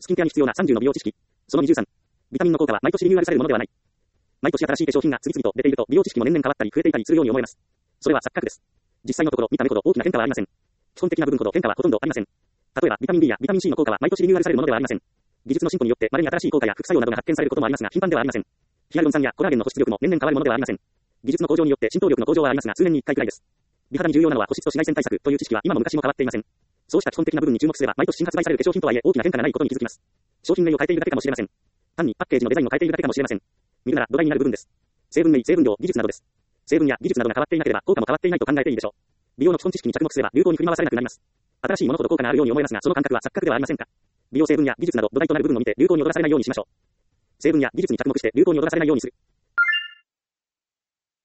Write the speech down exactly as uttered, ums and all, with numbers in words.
スキンケアに必要なさんじゅうの美容知識。そのにじゅうさん。ビタミンの効果は毎年リニューアルされるものではない。毎年新しい化粧品が次々と出ていると美容知識も年々変わったり増えていたりするように思えます。それは錯覚です。実際のところ見た目ほど大きな変化はありません。基本的な部分ほど変化はほとんどありません。例えばビタミン B やビタミン C の効果は毎年リニューアルされるものではありません。技術の進歩によって稀に新しい効果や副作用などが発見されることもありますが頻繁ではありません。ヒアルロン酸やコラーゲンの保湿力も年々変わるものではありません。技術の向上によって浸透力の向上はありますが数年にいっかいくらいです。美肌に重要なのは保湿と紫外線対策という知識は今も昔も変わっていません。そうした基本的な部分に注目すれば毎年新発売される化粧品とはいえ大きな変化がないことに気づきます。商品名を変えているだけかもしれません。単にパッケージのデザインを変えているだけかもしれません。見るなら土台になる部分です。成分名、成分量、技術などです。成分や技術などが変わっていなければ効果も変わっていないと考えていいでしょう。美容の基本知識に着目すれば流行に振り回されなくなります。新しいものほど効果があるように思えますがその感覚は錯覚ではありませんか。美容成分や技術など土台となる部分を見て流行に踊らされないようにしましょう。成分や技術に着目して流行に踊らされないようにする。